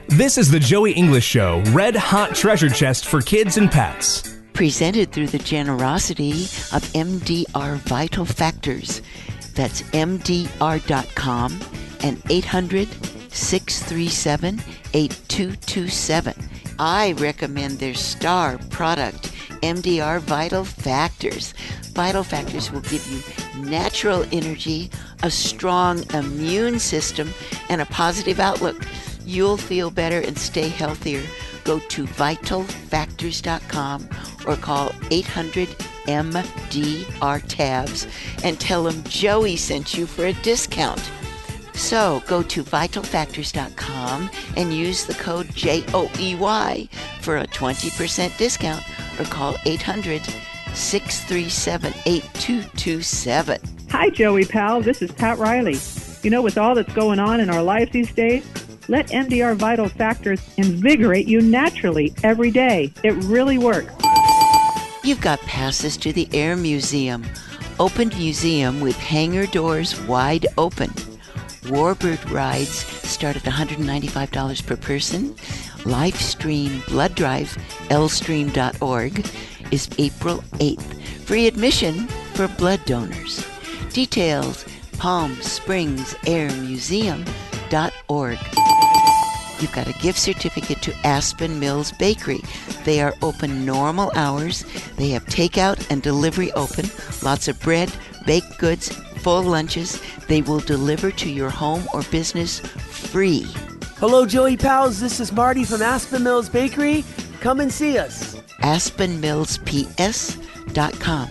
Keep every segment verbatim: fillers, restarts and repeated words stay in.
This is the Joey English Show, Red Hot Treasure Chest for kids and pets. Presented through the generosity of M D R Vital Factors. That's M D R dot com and eight hundred, six three seven, eight two two seven. I recommend their star product, M D R Vital Factors. Vital Factors will give you natural energy, a strong immune system, and a positive outlook. You'll feel better and stay healthier. Go to vital factors dot com or call eight hundred M D R tabs and tell them Joey sent you for a discount. So go to vital factors dot com and use the code J O E Y for a twenty percent discount or call eight hundred, six three seven, eight two two seven. Hi, Joey pal. This is Pat Riley. You know, with all that's going on in our lives these days, let M D R Vital Factors invigorate you naturally every day. It really works. You've got passes to the Air Museum. Open museum with hangar doors wide open. Warbird rides start at one hundred ninety-five dollars per person. Live stream blood drive, l stream dot org, is April eighth. Free admission for blood donors. Details, palm springs air museum dot org. You've got a gift certificate to Aspen Mills Bakery. They are open normal hours. They have takeout and delivery open. Lots of bread, baked goods, full lunches. They will deliver to your home or business free. Hello, Joey pals. This is Marty from Aspen Mills Bakery. Come and see us. aspen mills p s dot com.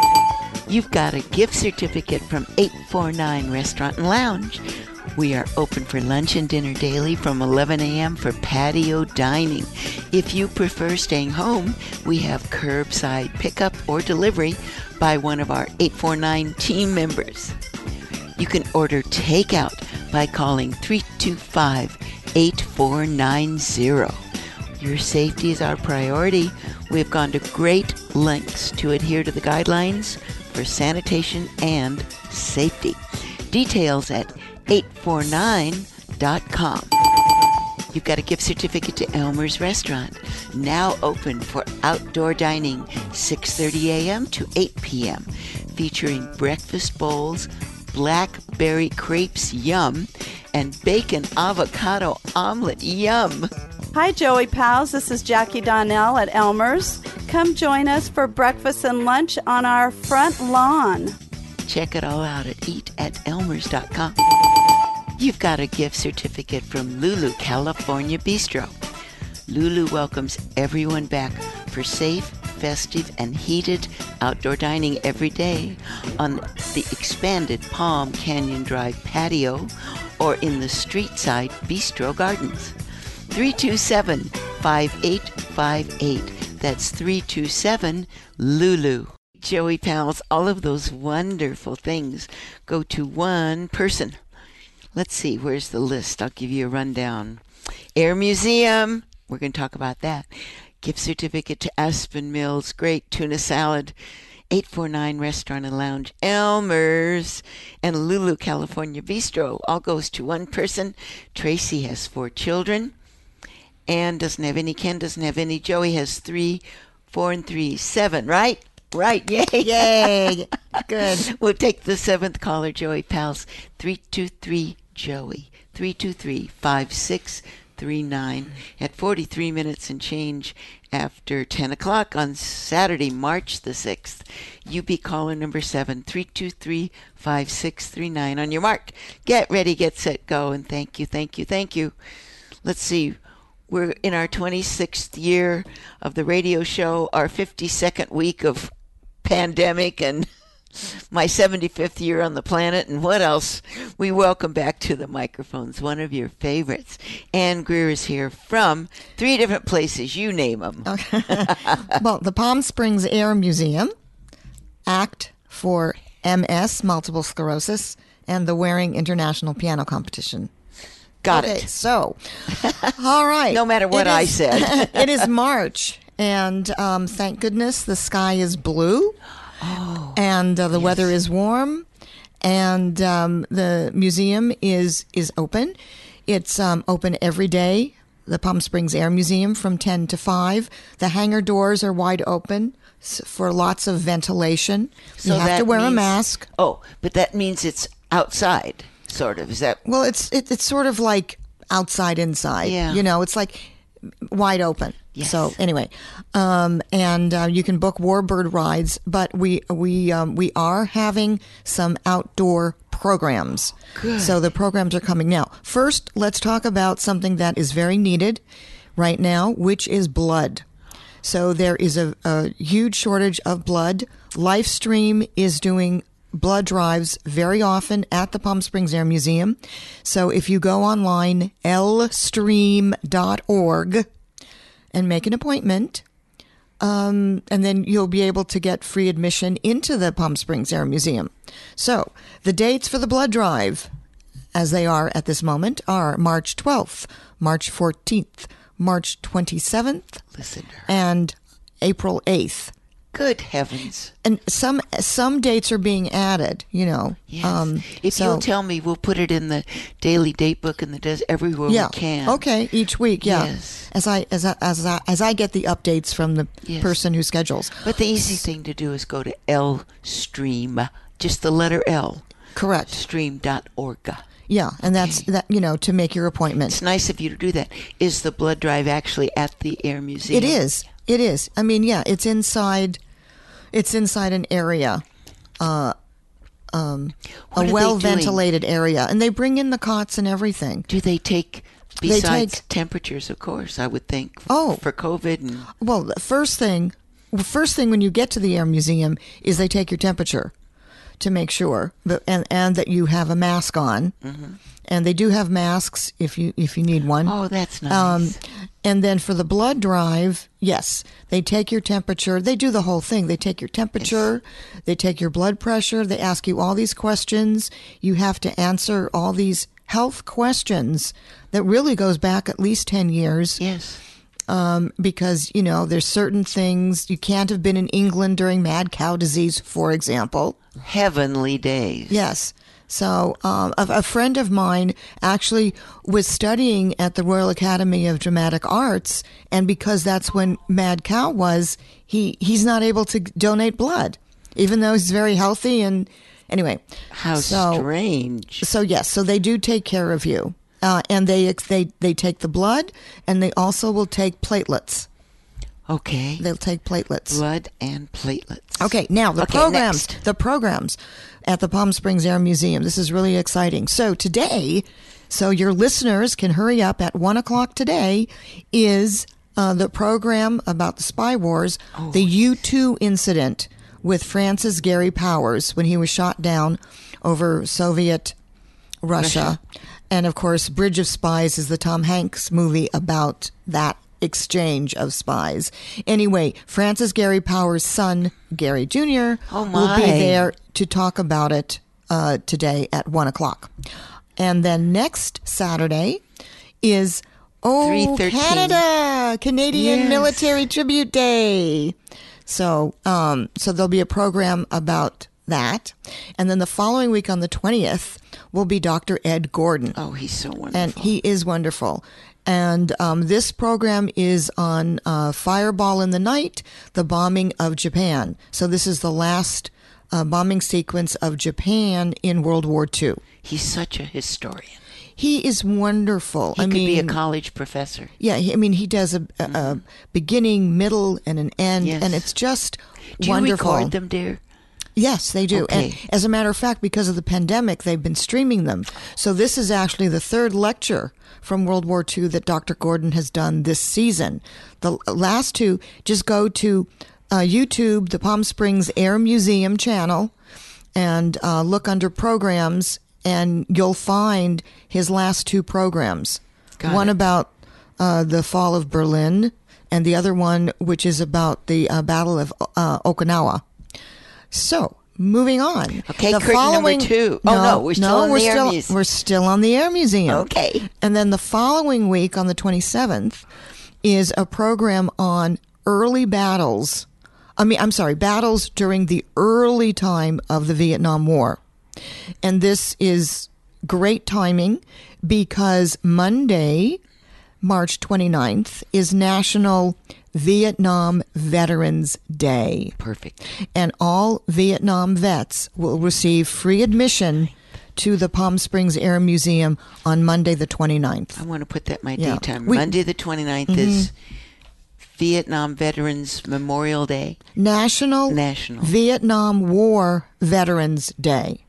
You've got a gift certificate from eight forty-nine Restaurant and Lounge. We are open for lunch and dinner daily from eleven a.m. for patio dining. If you prefer staying home, we have curbside pickup or delivery by one of our eight forty-nine team members. You can order takeout by calling three two five, eight four nine zero. Your safety is our priority. We have gone to great lengths to adhere to the guidelines for sanitation and safety. Details at eight forty-nine dot com. You've got a gift certificate to Elmer's Restaurant, now open for outdoor dining, six thirty a.m. to eight p.m., featuring breakfast bowls, blackberry crepes, yum, and bacon avocado omelet, yum. Hi, Joey pals. This is Jackie Donnell at Elmer's. Come join us for breakfast and lunch on our front lawn. Check it all out at eat at elmers dot com. You've got a gift certificate from Lulu California Bistro. Lulu welcomes everyone back for safe, festive, and heated outdoor dining every day on the expanded Palm Canyon Drive patio or in the street-side Bistro Gardens. three two seven, five eight five eight. That's three two seven, Lulu. Joey pals, all of those wonderful things go to one person. Let's see, where's the list? I'll give you a rundown. Air Museum, we're going to talk about that. Gift certificate to Aspen Mills, great tuna salad. eight forty-nine Restaurant and Lounge, Elmer's, and Lulu California Bistro. All goes to one person. Tracy has four children. Ann doesn't have any. Ken doesn't have any. Joey has three, four and three, seven, right? Right, yay. Yay. Good. We'll take the seventh caller, Joey pals. three two three, Joey. three two three, five six three nine at forty-three minutes and change after ten o'clock on Saturday, March the sixth. You be caller number seven, three two three, five six three nine. On your mark. Get ready, get set, go. And thank you, thank you, thank you. Let's see. We're in our twenty-sixth year of the radio show, our fifty-second week of pandemic, and my seventy-fifth year on the planet, and what else? We welcome back to the microphones one of your favorites. Ann Greer is here from three different places. You name them. Okay. Well, the Palm Springs Air Museum, ACT for M S, multiple sclerosis, and the Waring International Piano Competition. Got okay, it. So, all right. No matter what It I is- said. It is March, and um, thank goodness the sky is blue, Oh, and uh, the yes. weather is warm, and um, the museum is is open. It's um, open every day, the Palm Springs Air Museum from ten to five. The hangar doors are wide open s- for lots of ventilation. So you have that to wear a means- mask. Oh, but that means it's outside, sort of. Is that? Well, it's it, it's sort of like outside, inside. Yeah. You know, it's like wide open. Yes. So anyway, um, and uh, you can book Warbird rides, but we we um, we are having some outdoor programs. Good. So the programs are coming now. First, let's talk about something that is very needed right now, which is blood. So there is a, a huge shortage of blood. Lifestream is doing blood drives very often at the Palm Springs Air Museum. So if you go online, l stream dot org, and make an appointment, um, and then you'll be able to get free admission into the Palm Springs Air Museum. So the dates for the blood drive, as they are at this moment, are March twelfth, March fourteenth, March twenty-seventh, Listen to her. and April eighth. Good heavens. And some some dates are being added, you know. Yes. Um, if so- you'll tell me, we'll put it in the daily date book and the des- everywhere yeah. we can. Okay, each week, yeah. Yes. As I as I, as I as I get the updates from the Yes. person who schedules. But the easy thing to do is go to L Stream, just the letter L, Correct. stream dot org. Yeah, and that's that, you know, to make your appointment. It's nice of you to do that. Is the blood drive actually at the Air Museum? It is. It is. I mean, yeah, it's inside it's inside an area. Uh um What are a they well doing? ventilated area, and they bring in the cots and everything. Do they take, They besides take- temperatures, of course, I would think, Oh. for COVID and... Well, the first thing, well, first thing when you get to the Air Museum is they take your temperature to make sure, but and and that you have a mask on, and they do have masks if you if you need one. Oh, that's nice. Um, and then for the blood drive, yes, they take your temperature. They do the whole thing. They take your temperature, they take your blood pressure. They ask you all these questions. You have to answer all these health questions that really goes back at least ten years. yes. Um, because, you know, there's certain things you can't have been in England during mad cow disease, for example. Heavenly days. Yes. So um, a, a friend of mine actually was studying at the Royal Academy of Dramatic Arts, and because that's when Mad Cow was, he, he's not able to donate blood, even though he's very healthy. And anyway, How so, strange. So yes, so they do take care of you, uh, and they they they take the blood, and they also will take platelets. Okay. They'll take platelets. Blood and platelets. Okay, now the Okay, programs, next. the programs at the Palm Springs Air Museum. This is really exciting. So today, so your listeners can hurry up at one o'clock today, is uh, the program about the spy wars, Oh. the U two incident with Francis Gary Powers when he was shot down over Soviet Russia. And of course, Bridge of Spies is the Tom Hanks movie about that exchange of spies. Anyway, Francis Gary Powers' son, Gary Junior, Oh, will be my. there to talk about it uh, today at one o'clock. And then next Saturday is, oh, three thirteen. Canada, Canadian Yes. Military Tribute Day. So, um, so there'll be a program about that. And then the following week on the twentieth will be Doctor Ed Gordon. Oh, he's so wonderful. And he is wonderful. And um, this program is on uh, Fireball in the Night, the bombing of Japan. So this is the last uh, bombing sequence of Japan in World War Two. He's such a historian. He is wonderful. He I could mean, be a college professor. yeah, he, I mean, he does a, a, a beginning, middle, and an end, Yes. and it's just Do you wonderful. record them, dear? Yes, they do. Okay. And as a matter of fact, because of the pandemic, they've been streaming them. So this is actually the third lecture from World War Two that Doctor Gordon has done this season. The last two, just go to uh, YouTube, the Palm Springs Air Museum channel, and uh, look under programs, and you'll find his last two programs. Got one it. about uh, the fall of Berlin, and the other one, which is about the uh, Battle of uh, Okinawa. So, moving on. Okay, The curtain number two. Oh, no, we're still on we're the Air still, Muse- We're still on the Air Museum. Okay. And then the following week, on the twenty-seventh, is a program on early battles. I mean, I'm sorry, battles during the early time of the Vietnam War. And this is great timing because Monday, March twenty-ninth, is National Vietnam Veterans Day. Perfect. And all Vietnam vets will receive free admission to the Palm Springs Air Museum on Monday the twenty-ninth. I want to put that in my Yeah. daytime. We- Monday the twenty-ninth Mhm. is Vietnam Veterans Memorial Day. National, National. Vietnam War Veterans Day.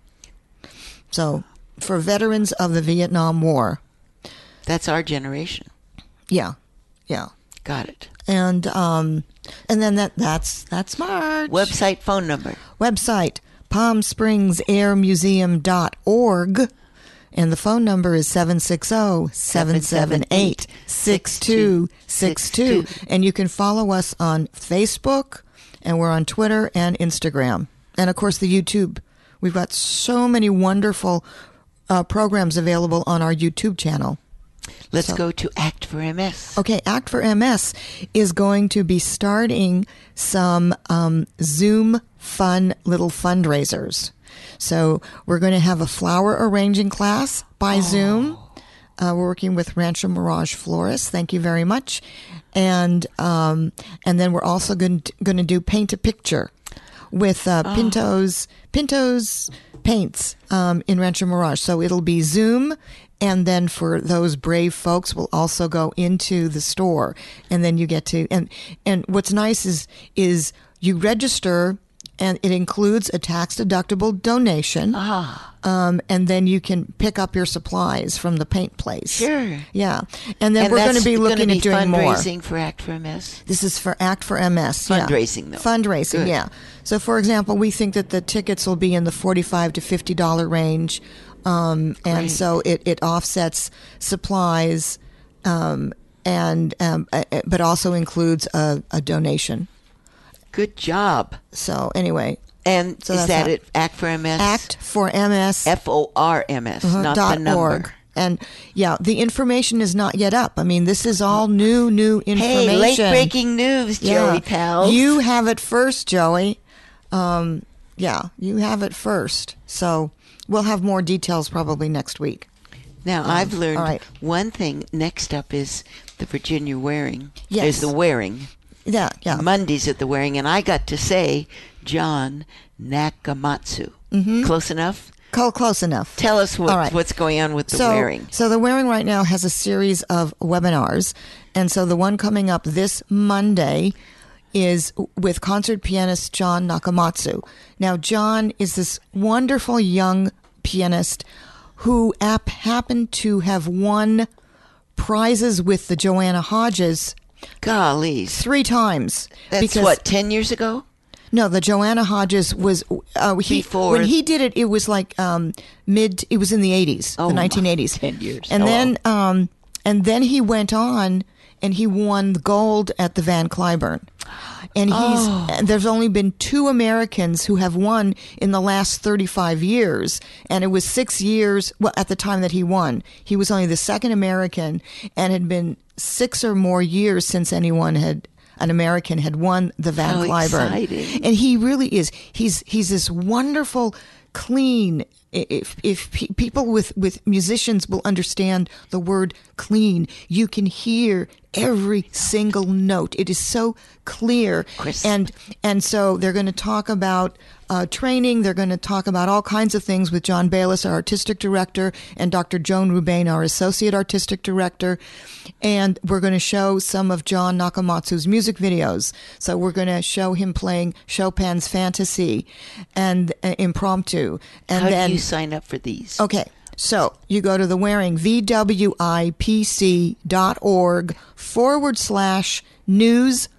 So, for veterans of the Vietnam War. That's our generation. Yeah, yeah. Got it. And um, and then that that's that's March. Website, phone number. Website, palm springs air museum dot org. And the phone number is seven six zero, seven seven eight, six two six two. And you can follow us on Facebook, and we're on Twitter and Instagram. And, of course, the YouTube. We've got so many wonderful uh, programs available on our YouTube channel. Let's So- go to Act for M S. Okay, Act for M S is going to be starting some um, Zoom fun little fundraisers. So we're going to have a flower arranging class by Zoom. Uh, we're working with Rancho Mirage Florists. Thank you very much. And um, and then we're also going to, going to do paint a picture with uh, Pinto's Pinto's paints um, in Rancho Mirage. So it'll be Zoom. And then for those brave folks, we'll also go into the store, and then you get to and and what's nice is is you register, and it includes a tax deductible donation, Ah. um, and then you can pick up your supplies from the paint place. Sure. Yeah, and then And we're going that's to be looking gonna at doing more. fundraising for Act for M S. This is for Act for M S. yeah. Fundraising, though. Fundraising, Good. yeah. So, for example, we think that the tickets will be in the forty-five to fifty dollar range, um, and Great. so it, it offsets supplies, um, and um, uh, uh, but also includes a, a donation. Good job. So, anyway, And So is that's that that. it? Act for M S? Act for M S. F O R M S, not the dot number. org. And yeah, the information is not yet up. I mean, this is all new, new information. Hey, late breaking news, Joey Yeah. pals. You have it first, Joey. Um, yeah, you have it first. So we'll have more details probably next week. Now, I've learned all right. one thing. Next up is the Virginia Wearing. Yes. There's the Wearing. Yeah, yeah. Mondays at the Wearing. And I got to say John Nakamatsu. Mm-hmm. Close enough? Call close enough. Tell us what, All right. what's going on with the so, Wearing. So the Wearing right now has a series of webinars. And so the one coming up this Monday is with concert pianist John Nakamatsu. Now, John is this wonderful young pianist who ap- happened to have won prizes with the Joanna Hodges Golly. three times. That's because, what, ten years ago? No, the Joanna Hodges was uh, he, Before- when he did it. It was like um, mid. It was in the eighties, Oh, the nineteen eighties, ten years. and Hello. then um, and then he went on and he won the gold at the Van Cliburn. And he's Oh. and there's only been two Americans who have won in the last thirty-five years, and it was six years. Well, at the time that he won, he was only the second American, and had been six or more years since anyone had. An American had won the Van How Cliburn, exciting. and he really is. He's he's this wonderful, clean. If if pe- people with with musicians will understand the word clean, you can hear every single note. It is so clear, Crisp. and and so they're going to talk about uh, training. They're going to talk about all kinds of things with John Bayless, our artistic director, and Doctor Joan Rubain, our associate artistic director. And we're going to show some of John Nakamatsu's music videos. So we're going to show him playing Chopin's Fantasy and uh, Impromptu. And How then do you sign up for these? Okay, so you go to the Wearing, V W I P C dot org forward slash news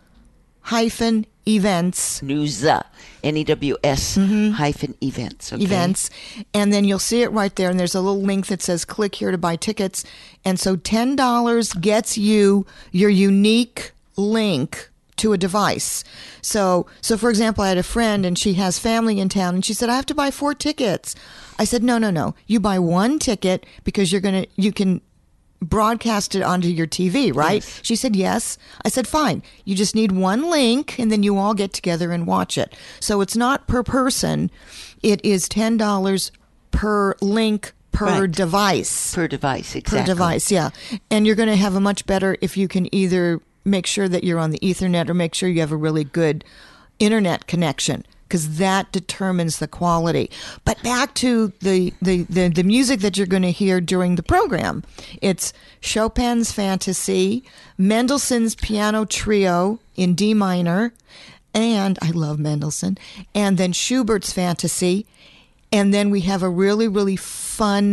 hyphen events. News, uh, N E W S hyphen events. Okay? Mm-hmm. Events, and then you'll see it right there, and there's a little link that says click here to buy tickets. And so ten dollars gets you your unique link to a device. So, so for example, I had a friend and she has family in town, and she said, I have to buy four tickets. I said, no, no, no. You buy one ticket because you're going to, you can broadcast it onto your T V, right? Yes. She said, yes. I said, fine. You just need one link and then you all get together and watch it. So it's not per person. It is ten dollars per link per per Right. device. Per device, exactly. Per device, yeah. And you're going to have a much better if you can either make sure that you're on the Ethernet or make sure you have a really good internet connection, because that determines the quality. But back to the, the, the, the music that you're going to hear during the program. It's Chopin's Fantasy, Mendelssohn's Piano Trio in D minor, and I love Mendelssohn, and then Schubert's Fantasy. And then we have a really, really fun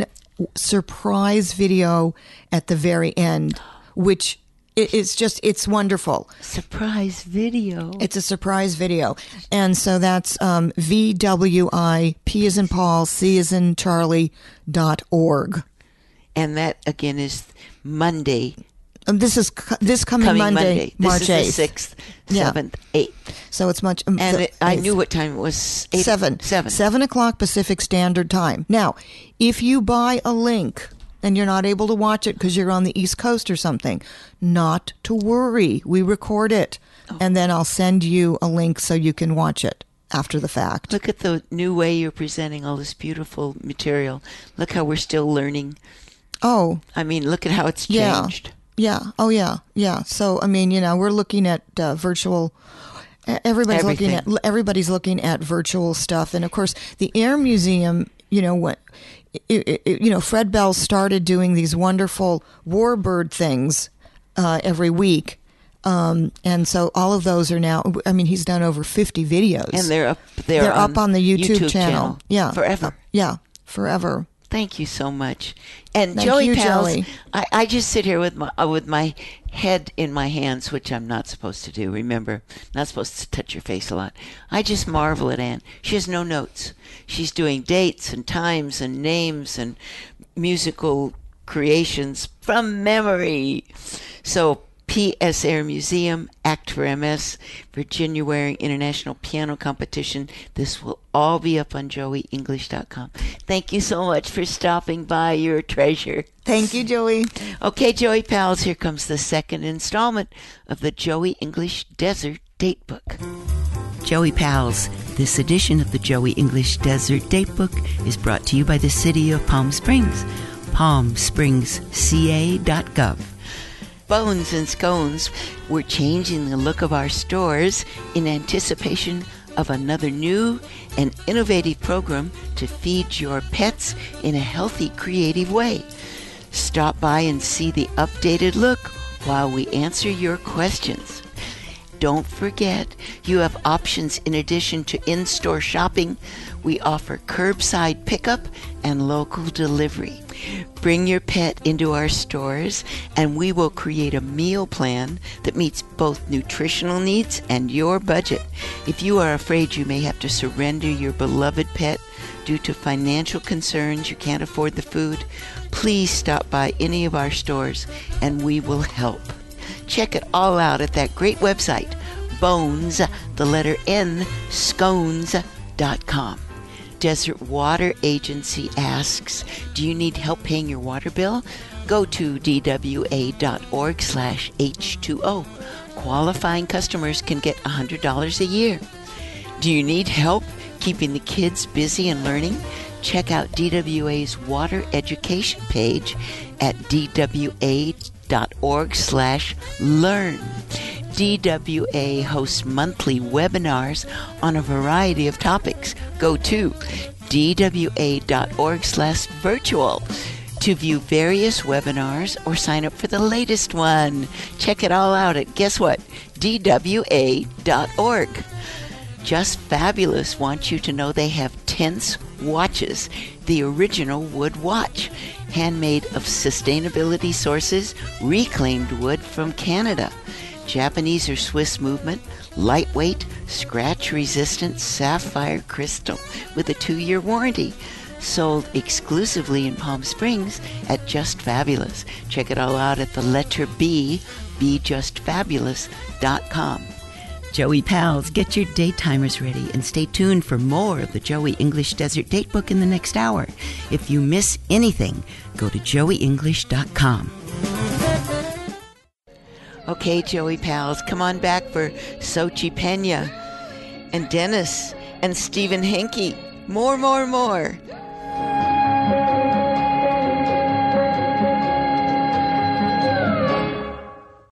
surprise video at the very end, which is just, it's wonderful. Surprise video. It's a surprise video. And so that's um, V W I P as in Paul, C as in Charlie dot org. And that, again, is Monday. Um, this is co- this coming, Coming Monday, Monday. March This is eighth. the sixth, Yeah. seventh, eighth. So it's much. Um, And the it, I eighth. knew what time it was. Eight, Seven. Seven. Seven o'clock Pacific Standard Time. Now, if you buy a link and you're not able to watch it because you're on the East Coast or something, not to worry. We record it, Oh. and then I'll send you a link so you can watch it after the fact. Look at the new way you're presenting all this beautiful material. Look how we're still learning. Oh, I mean, look at how it's yeah. changed. Yeah. Oh, yeah. Yeah. So, I mean, you know, we're looking at uh, virtual. e- Everybody's looking at Everything. everybody's looking at virtual stuff, and of course, the Air Museum. You know what? It, it, you know, Fred Bell started doing these wonderful warbird things uh, every week, um, and so all of those are now. I mean, he's done over fifty videos, And they're up there. they're on up on the YouTube, YouTube channel. channel. Yeah, Forever. Yeah, forever. Thank you so much. And Thank Joey you, Pals, Joey. I, I just sit here with my uh, with my head in my hands, which I'm not supposed to do. Remember, not supposed to touch your face a lot. I just marvel at Ann. She has no notes. She's doing dates and times and names and musical creations from memory. So P S Air Museum, Act for M S, Virginia Waring International Piano Competition. This will all be up on joey english dot com. Thank you so much for stopping by. You're a treasure. Thank you, Joey. Okay, Joey Pals, here comes the second installment of the Joey English Desert Datebook. Joey Pals, this edition of the Joey English Desert Datebook is brought to you by the City of Palm Springs, palm springs c a dot gov. Bones and Scones, we're changing the look of our stores in anticipation of another new and innovative program to feed your pets in a healthy, creative way. Stop by and see the updated look while we answer your questions. Don't forget, you have options in addition to in-store shopping. We offer curbside pickup and local delivery. Bring your pet into our stores and we will create a meal plan that meets both nutritional needs and your budget. If you are afraid you may have to surrender your beloved pet due to financial concerns, you can't afford the food, please stop by any of our stores and we will help. Check it all out at that great website, Bones, the letter N, scones dot com. Desert Water Agency asks, do you need help paying your water bill? Go to d w a dot org slash H two O. Qualifying customers can get one hundred dollars a year. Do you need help keeping the kids busy and learning? Check out D W A's water education page at d w a dot org slash learn. D W A hosts monthly webinars on a variety of topics. Go to d w a dot org slash virtual to view various webinars or sign up for the latest one. Check it all out at, guess what, d w a dot org. Just Fabulous wants you to know they have Tense watches, the original wood watch, handmade of sustainability sources, reclaimed wood from Canada. Japanese or Swiss movement, lightweight, scratch-resistant sapphire crystal with a two-year warranty. Sold exclusively in Palm Springs at Just Fabulous. Check it all out at the letter B, be just fabulous dot com. Joey Pals, get your daytimers ready and stay tuned for more of the Joey English Desert Datebook in the next hour. If you miss anything, go to joey english dot com. Okay, Joey Pals, come on back for Sochi Pena and Dennis and Stephen Henke. More, more, more.